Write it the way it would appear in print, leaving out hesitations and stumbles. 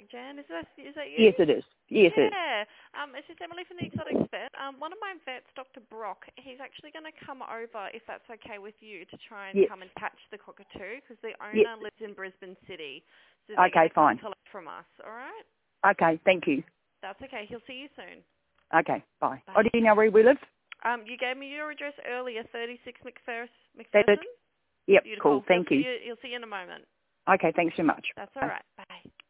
Jan. Is that you? Yes, it is. Yes, it is. Yeah. It's just Emily from the Exotics Vet. One of my vets, Dr. Brock, he's actually going to come over, if that's okay with you, to try and Yes. come and catch the cockatoo because the Yes. owner lives in Brisbane City. So they're Okay, going to come fine. collect from us, all right? Okay, thank you. That's okay. He'll see you soon. Okay, bye. Bye. Oh, do you know where we live? You gave me your address earlier, 36 That's McPherson. it. Yep, Beautiful. cool. Thank you. He'll see you in a moment. Okay, thanks so much. That's all Bye. right. Bye.